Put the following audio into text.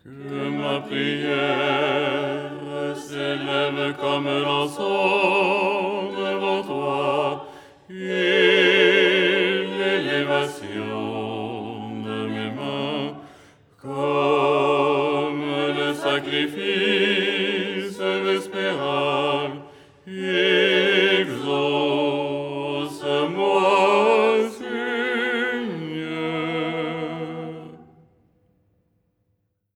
Que ma prière s'élève comme l'encens devant toi, et l'élévation de mes mains comme le sacrifice